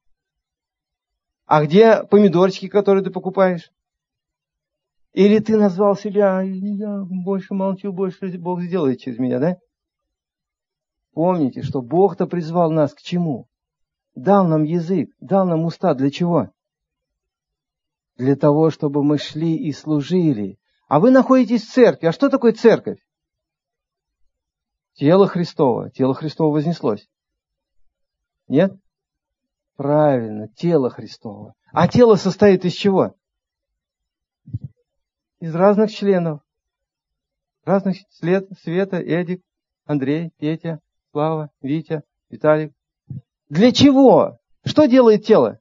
А где помидорчики, которые ты покупаешь? Или ты назвал себя: я больше молчу, больше Бог сделает через меня, да? Помните, что Бог-то призвал нас к чему? Дал нам язык, дал нам уста. Для чего? Для того, чтобы мы шли и служили. А вы находитесь в церкви. А что такое церковь? Тело Христово. Тело Христово вознеслось. Нет? Правильно, тело Христово. А тело состоит из чего? Из разных членов. Разных след, Света, Эдик, Андрей, Петя, Слава, Витя, Виталик. Для чего? Что делает тело?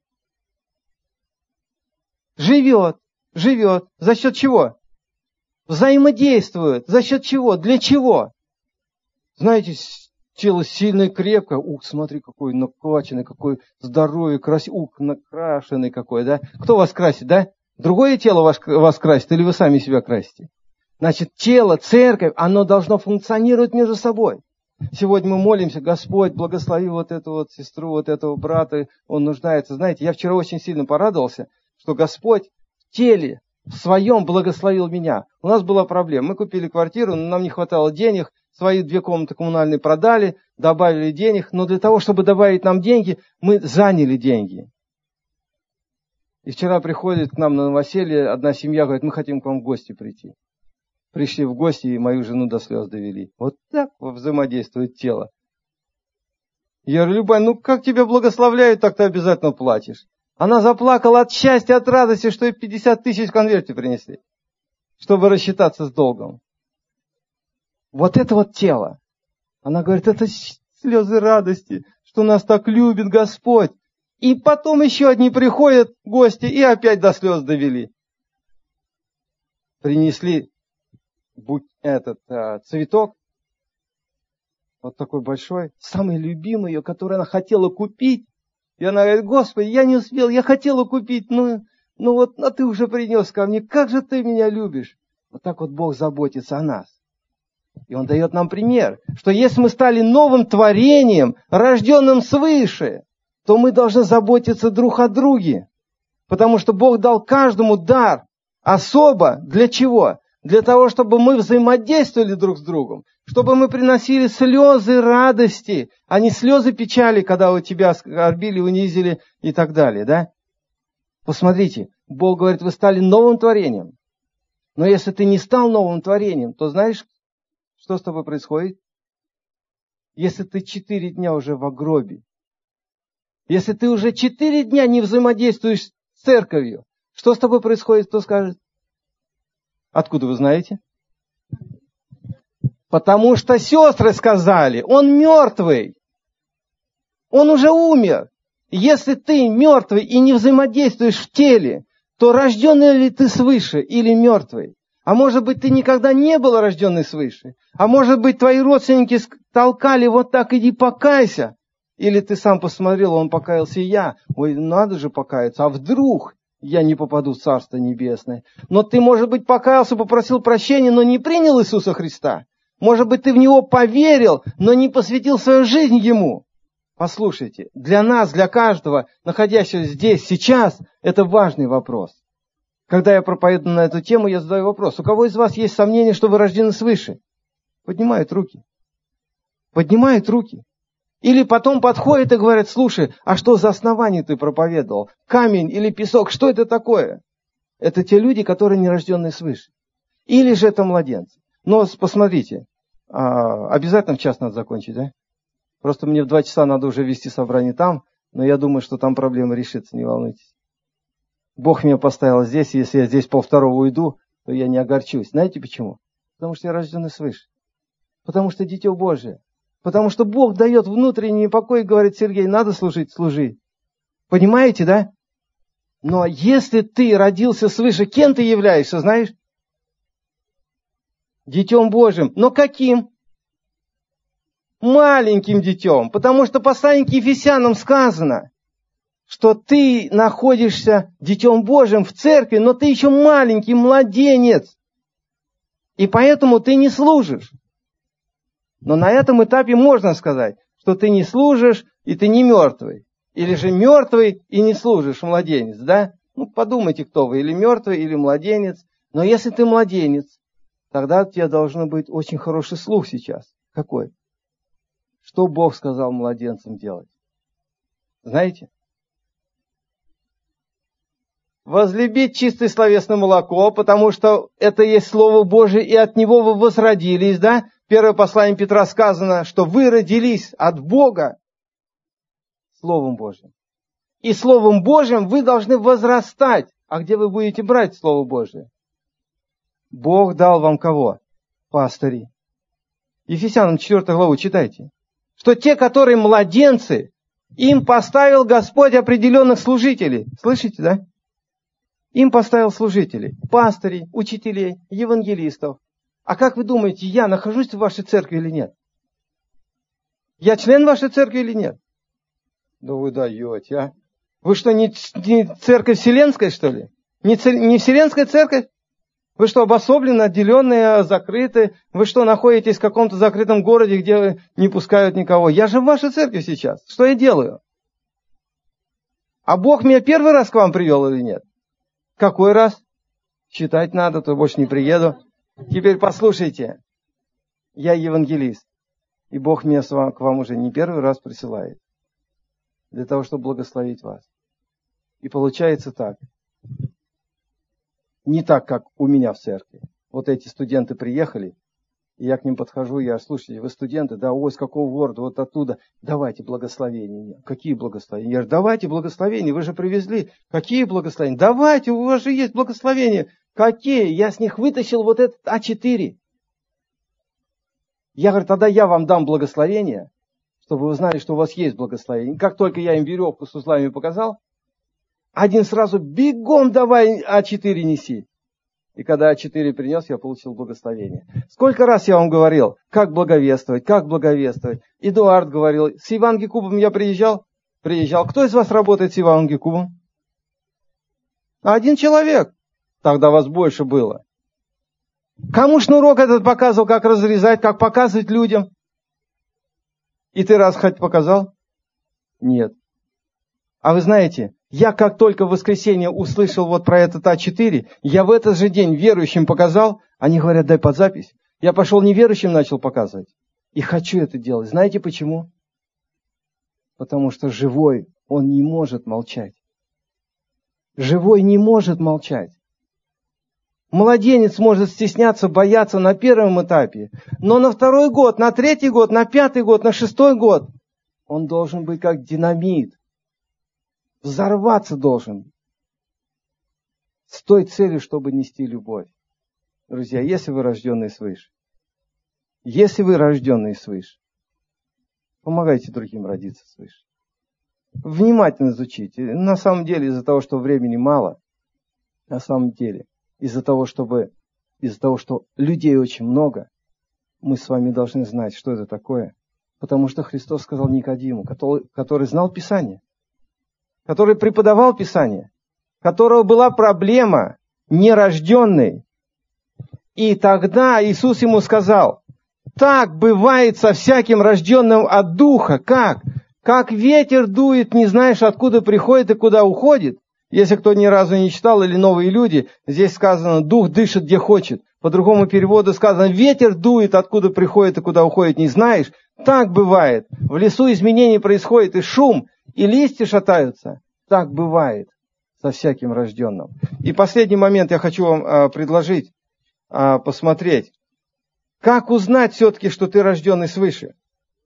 Живет, живет. За счет чего? Взаимодействует. За счет чего? Для чего? Знаете, тело сильное, крепкое. Ух, смотри, какой накачанный, какой здоровый, красивый. Ух, накрашенный какой, да? Кто вас красит, да? Другое тело вас, вас красит или вы сами себя красите? Значит, тело, церковь, оно должно функционировать между собой. Сегодня мы молимся: Господь, благослови вот эту вот сестру, вот этого брата, он нуждается. Знаете, я вчера очень сильно порадовался, что Господь в теле в своем благословил меня. У нас была проблема. Мы купили квартиру, но нам не хватало денег, свои две комнаты коммунальные продали, добавили денег, но для того, чтобы добавить нам деньги, мы заняли деньги. И вчера приходит к нам на новоселье одна семья, говорит: мы хотим к вам в гости прийти. Пришли в гости и мою жену до слез довели. Вот так взаимодействует тело. Я говорю: Любань, ну как тебя благословляют, так ты обязательно платишь. Она заплакала от счастья, от радости, что ей пятьдесят тысяч в конверте принесли, чтобы рассчитаться с долгом. Вот это вот тело. Она говорит: это слезы радости, что нас так любит Господь. И потом еще одни приходят гости и опять до слез довели. Принесли будь этот а, цветок, вот такой большой, самый любимый ее, который она хотела купить. И она говорит: Господи, я не успел, я хотела купить, ну, ну вот, а ты уже принес ко мне, как же ты меня любишь. Вот так вот Бог заботится о нас. И Он дает нам пример, что если мы стали новым творением, рожденным свыше, то мы должны заботиться друг о друге. Потому что Бог дал каждому дар особо. Для чего? Для того, чтобы мы взаимодействовали друг с другом, чтобы мы приносили слезы радости, а не слезы печали, когда у тебя оскорбили, унизили и так далее, да? Посмотрите, Бог говорит: вы стали новым творением. Но если ты не стал новым творением, то знаешь, что с тобой происходит? Если ты четыре дня уже в гробе, если ты уже четыре дня не взаимодействуешь с церковью, что с тобой происходит, кто скажет? Откуда вы знаете? Потому что сестры сказали: он мертвый. Он уже умер. Если ты мертвый и не взаимодействуешь в теле, то рожденный ли ты свыше или мертвый? А может быть, ты никогда не был рожденный свыше? А может быть, твои родственники толкали: вот так иди покайся. Или ты сам посмотрел, он покаялся, и я. Ой, надо же покаяться. А вдруг я не попаду в Царство Небесное? Но ты, может быть, покаялся, попросил прощения, но не принял Иисуса Христа. Может быть, ты в Него поверил, но не посвятил свою жизнь Ему. Послушайте, для нас, для каждого, находящегося здесь, сейчас, это важный вопрос. Когда я проповедую на эту тему, я задаю вопрос: у кого из вас есть сомнение, что вы рождены свыше? Поднимают руки. Поднимают руки. Или потом подходят и говорят: слушай, а что за основание ты проповедовал? Камень или песок? Что это такое? Это те люди, которые не рожденные свыше. Или же это младенцы. Но посмотрите, обязательно в час надо закончить, да? Просто мне в два часа надо уже вести собрание там, но я думаю, что там проблема решится, не волнуйтесь. Бог меня поставил здесь, и если я здесь полвторого уйду, то я не огорчусь. Знаете почему? Потому что я рожденный свыше. Потому что дитё Божие. Потому что Бог дает внутренний покой и говорит: Сергей, надо служить, служи. Понимаете, да? Но если ты родился свыше, кем ты являешься, знаешь? Дитем Божьим. Но каким? Маленьким детем. Потому что посланнику Ефесянам сказано, что ты находишься Детем Божьим в церкви, но ты еще маленький, младенец. И поэтому ты не служишь. Но на этом этапе можно сказать, что ты не служишь и ты не мертвый. Или же мертвый и не служишь, младенец, да? Ну, подумайте, кто вы, или мертвый, или младенец. Но если ты младенец, тогда у тебя должен быть очень хороший слух сейчас. Какой? Что Бог сказал младенцам делать? Знаете? Возлюбить чистое словесное молоко, потому что это есть Слово Божие, и от него вы возродились, да? Первое послание Петра сказано, что вы родились от Бога Словом Божьим. И Словом Божьим вы должны возрастать. А где вы будете брать Слово Божие? Бог дал вам кого? Пастыри. Ефесянам четвёртую главу читайте. Что те, которые младенцы, им поставил Господь определенных служителей. Слышите, да? Им поставил служителей, пастырей, учителей, евангелистов. А как вы думаете, я нахожусь в вашей церкви или нет? Я член вашей церкви или нет? Да вы даете, а? Вы что, не, не церковь вселенская, что ли? Не, цер, не вселенская церковь? Вы что, обособлены, отделенные, закрыты? Вы что, находитесь в каком-то закрытом городе, где не пускают никого? Я же в вашей церкви сейчас. Что я делаю? А Бог меня первый раз к вам привел или нет? Какой раз? Считать надо, то больше не приеду. Теперь послушайте. Я евангелист. И Бог меня к вам уже не первый раз присылает. Для того, чтобы благословить вас. И получается так. Не так, как у меня в церкви. Вот эти студенты приехали, и я к ним подхожу, я, слушайте, вы студенты, да, ой, с какого города, вот оттуда, давайте благословения. Какие благословения? Я говорю, давайте благословения, вы же привезли. Какие благословения? Давайте, у вас же есть благословения. Какие? Я с них вытащил вот этот А четыре. Я говорю, тогда я вам дам благословение, чтобы вы знали, что у вас есть благословение. И как только я им веревку с узлами показал, один сразу бегом давай А четыре неси. И когда А четыре принес, я получил благословение. Сколько раз я вам говорил, как благовествовать, как благовествовать. Эдуард говорил, с Иван Гекубом я приезжал? Приезжал. Кто из вас работает с Иваном Гекубом? Один человек. Тогда вас больше было. Кому шнурок этот показывал, как разрезать, как показывать людям? И ты раз хоть показал? Нет. А вы знаете, я как только в воскресенье услышал вот про этот А четыре, я в этот же день верующим показал, они говорят, дай под запись. Я пошел неверующим, начал показывать. И хочу это делать. Знаете почему? Потому что живой, он не может молчать. Живой не может молчать. Младенец может стесняться, бояться на первом этапе, но на второй год, на третий год, на пятый год, на шестой год он должен быть как динамит. Взорваться должен. С той целью, чтобы нести любовь. Друзья, если вы рожденные свыше, если вы рожденные свыше, помогайте другим родиться свыше. Внимательно изучите. На самом деле, из-за того, что времени мало, на самом деле, из-за того, чтобы, из-за того, что людей очень много, мы с вами должны знать, что это такое. Потому что Христос сказал Никодиму, который, который знал Писание, который преподавал Писание, у которого была проблема нерожденной. И тогда Иисус ему сказал, так бывает со всяким рожденным от Духа. Как? Как ветер дует, не знаешь, откуда приходит и куда уходит. Если кто ни разу не читал, или новые люди, здесь сказано, Дух дышит, где хочет. По другому переводу сказано, ветер дует, откуда приходит и куда уходит, не знаешь. Так бывает. В лесу изменения происходит, и шум, и листья шатаются. Так бывает со всяким рожденным. И последний момент я хочу вам а, предложить, а, посмотреть. Как узнать все-таки, что ты рожденный свыше?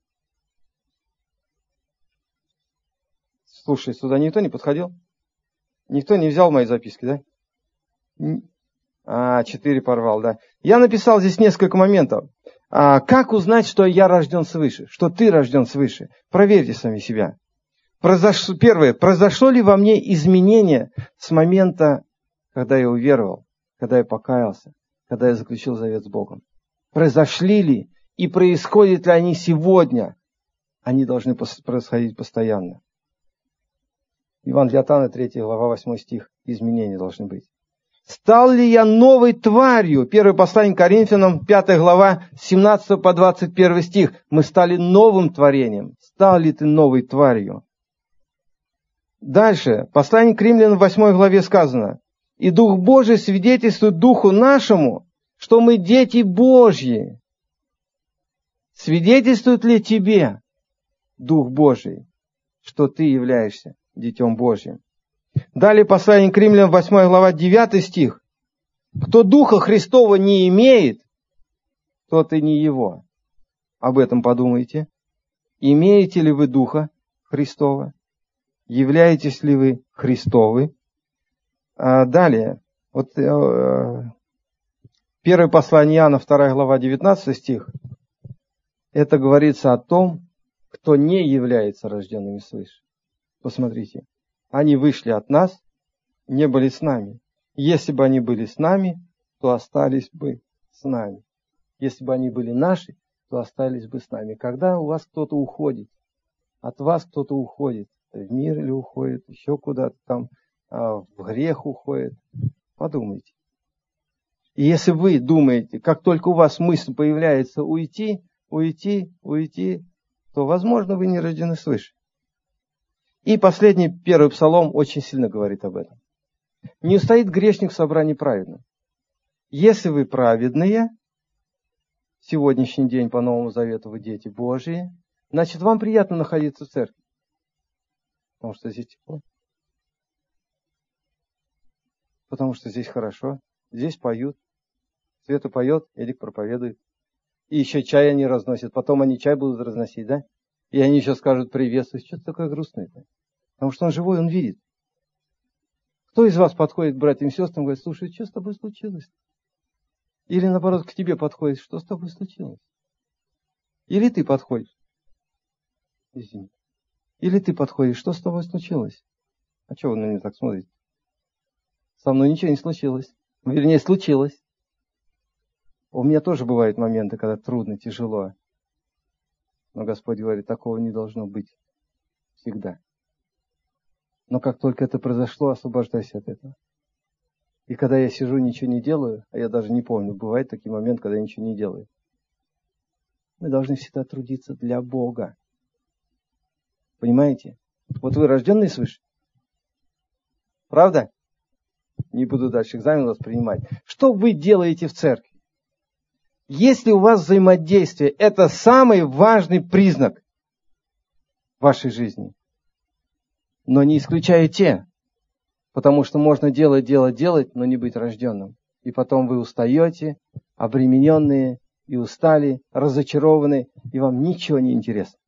Слушай, сюда никто не подходил? Никто не взял мои записки, да? А, четыре порвал, да. Я написал здесь несколько моментов. А, как узнать, что я рожден свыше? Что ты рожден свыше? Проверьте сами себя. Произошло, первое, произошло ли во мне изменение с момента, когда я уверовал, когда я покаялся, когда я заключил завет с Богом? Произошли ли и происходят ли они сегодня? Они должны происходить постоянно. Иван Диатана, третья глава, восьмой стих. Изменения должны быть. Стал ли я новой тварью? Первое послание к Коринфянам, пятая глава, семнадцатый по двадцать первый стих. Мы стали новым творением. Стал ли ты новой тварью? Дальше. Послание к Римлянам в восьмой главе сказано. И Дух Божий свидетельствует Духу нашему, что мы дети Божьи. Свидетельствует ли тебе Дух Божий, что ты являешься Детем Божьим? Далее послание к Римлянам, восьмая глава, девятый стих. Кто Духа Христова не имеет, тот и не его. Об этом подумайте. Имеете ли вы Духа Христова? Являетесь ли вы Христовы? А далее. Вот, э, первое послание Иоанна, вторая глава, девятнадцатый стих. Это говорится о том, кто не является рожденными свыше. Посмотрите. Они вышли от нас, не были с нами. Если бы они были с нами, то остались бы с нами. Если бы они были наши, то остались бы с нами. Когда у вас кто-то уходит, от вас кто-то уходит, в мир или уходит, еще куда-то там, в грех уходит, подумайте. И если вы думаете, как только у вас мысль появляется уйти, уйти, уйти, то, возможно, вы не рождены свыше. И последний, первый псалом очень сильно говорит об этом. Не устоит грешник в собрании праведных. Если вы праведные, сегодняшний день по Новому Завету вы дети Божьи, значит, вам приятно находиться в церкви. Потому что здесь тепло. Потому что здесь хорошо. Здесь поют. Света поет, Эдик проповедует. И еще чай они разносят. Потом они чай будут разносить, да? И они еще скажут приветствую. Что-то такое грустное-то. Потому что он живой, он видит. Кто из вас подходит к братьям и сестрам и говорит, слушай, что с тобой случилось? Или наоборот к тебе подходит, что с тобой случилось? Или ты подходишь? Извини. Или ты подходишь, что с тобой случилось? А что вы на меня так смотрите? Со мной ничего не случилось. Вернее, случилось. У меня тоже бывают моменты, когда трудно, тяжело. Но Господь говорит, такого не должно быть всегда. Но как только это произошло, освобождайся от этого. И когда я сижу, ничего не делаю, а я даже не помню, бывает такие моменты, когда я ничего не делаю. Мы должны всегда трудиться для Бога. Понимаете? Вот вы рожденные свыше. Правда? Не буду дальше экзамен вас принимать. Что вы делаете в церкви? Если у вас взаимодействие, это самый важный признак вашей жизни. Но не исключайте, потому что можно делать, делать, делать, но не быть рожденным. И потом вы устаете, обремененные, и устали, разочарованы, и вам ничего не интересно.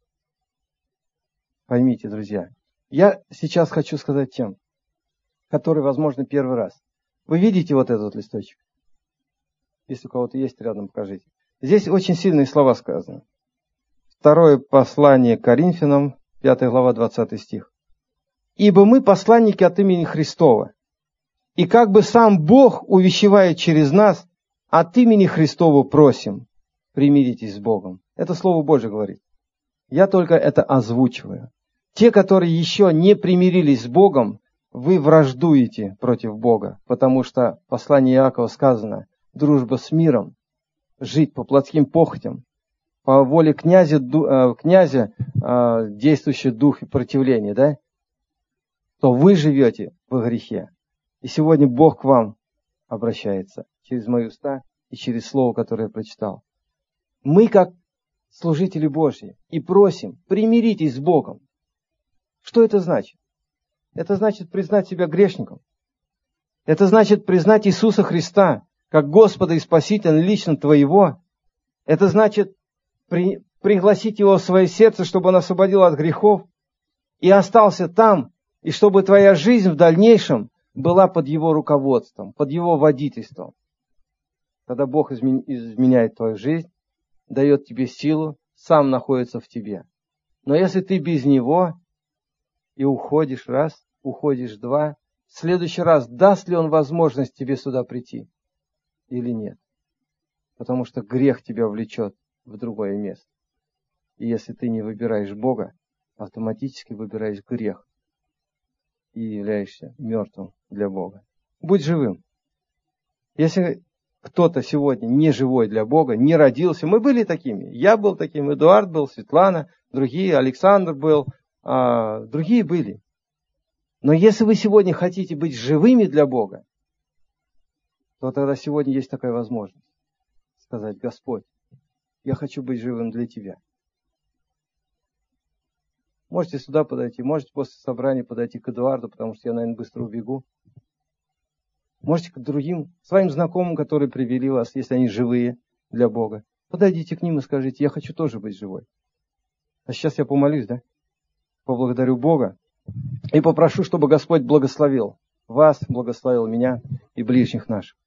Поймите, друзья, я сейчас хочу сказать тем, которые, возможно, первый раз. Вы видите вот этот листочек? Если у кого-то есть рядом, покажите. Здесь очень сильные слова сказаны. Второе послание к Коринфянам, пятая глава, двадцатый стих. «Ибо мы посланники от имени Христова, и как бы сам Бог увещевает через нас, от имени Христова просим, примиритесь с Богом». Это Слово Божие говорит. Я только это озвучиваю. Те, которые еще не примирились с Богом, вы враждуете против Бога, потому что в послании Иакова сказано, дружба с миром, жить по плотским похотям, по воле князя, князя действующий дух и противление, да? То вы живете во грехе. И сегодня Бог к вам обращается через мои уста и через слово, которое я прочитал. Мы, как служители Божьи, и просим, примиритесь с Богом. Что это значит? Это значит признать себя грешником. Это значит признать Иисуса Христа как Господа и Спасителя лично твоего. Это значит при, пригласить Его в свое сердце, чтобы Он освободил от грехов и остался там, и чтобы твоя жизнь в дальнейшем была под Его руководством, под Его водительством. Когда Бог изменяет твою жизнь, дает тебе силу, сам находится в тебе. Но если ты без Него и уходишь раз, уходишь два, в следующий раз даст ли Он возможность тебе сюда прийти или нет? Потому что грех тебя влечет в другое место. И если ты не выбираешь Бога, автоматически выбираешь грех и являешься мертвым для Бога. Будь живым. Если кто-то сегодня не живой для Бога, не родился, мы были такими. Я был таким, Эдуард был, Светлана, другие, Александр был, а, другие были. Но если вы сегодня хотите быть живыми для Бога, то тогда сегодня есть такая возможность сказать: Господь, я хочу быть живым для Тебя. Можете сюда подойти, можете после собрания подойти к Эдуарду, потому что я, наверное, быстро убегу. Можете к другим, своим знакомым, которые привели вас, если они живые для Бога. Подойдите к ним и скажите: я хочу тоже быть живой. А сейчас я помолюсь, да? Поблагодарю Бога и попрошу, чтобы Господь благословил вас, благословил меня и ближних наших.